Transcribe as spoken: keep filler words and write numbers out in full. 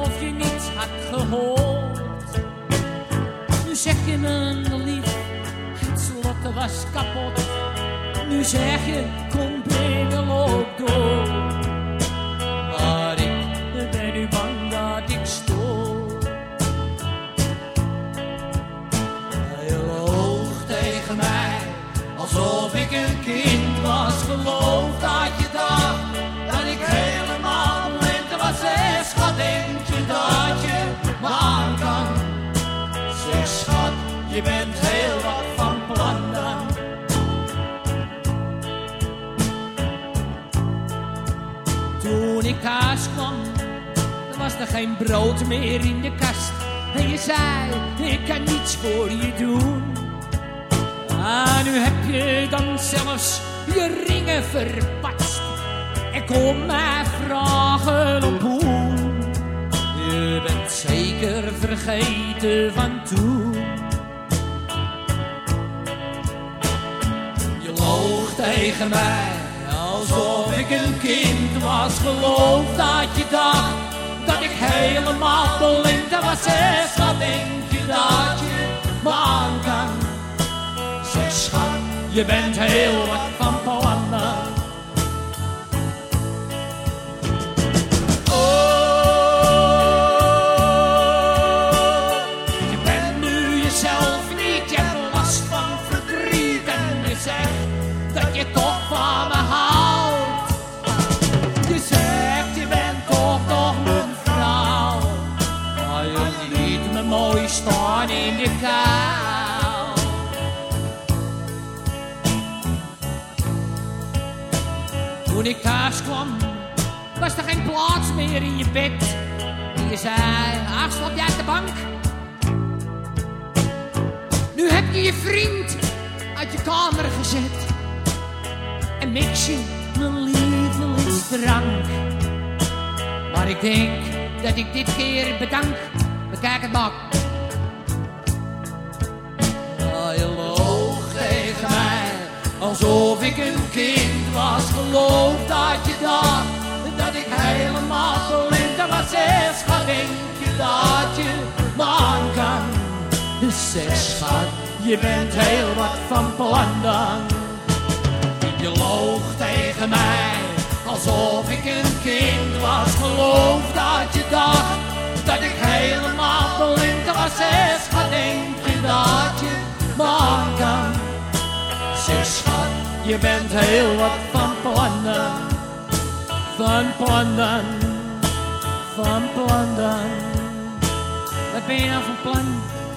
of je niets had gehoord. Nu zeg je mijn lief, het slot was kapot. Nu zeg je, kom binnen, loop door. Maar ik ben nu bang dat ik stoor. Je loog tegen mij, alsof ik een kind was. Geloof dat je dacht, dat ik helemaal blind was. Zeg schat, denk je dat je me aan kan? Zeg schat, je bent heel wat van plan dan. Toen ik thuis kwam, dan was er geen brood meer in de kast. En je zei, ik kan niets voor je doen. Ah, nu heb je dan zelfs je ringen verpatst. En kom mij vragen op hoe. Je bent zeker vergeten van toen. Je loog tegen mij, alsof ik een kind was. Geloof dat je dacht, dat ik helemaal blind was. Zeg, wat denk je dat je me aan kan? Zeg schat, je bent heel wat van plannen. Oh, je bent nu jezelf niet, je hebt last van verdriet. En je zegt dat je toch van me houdt. Je zegt je bent toch nog mijn vrouw. Maar je liet me mooi staan in de kou. Toen ik thuis kwam, was er geen plaats meer in je bed. En je zei, ach, slaap jij uit de bank? Nu heb je je vriend uit je kamer gezet. En mix je mijn lievelingsdrank. Maar ik denk dat ik dit keer bedank. Bekijk het maar. Oh, je loog tegen mij, alsof ik een kind was. Geloof dat je dacht, dat ik helemaal blind was. Zeg schat, denk je dat je me aan kan? Zeg schat, je bent heel wat van plan dan. Je loog tegen mij, alsof ik een kind was. Geloof dat je dacht, dat ik helemaal blind was. Zeg schat, denk je dat je me aan kan? Zeg schat, je bent heel wat van plannen. Van plannen, van plannen. Wat ben je nou van plan?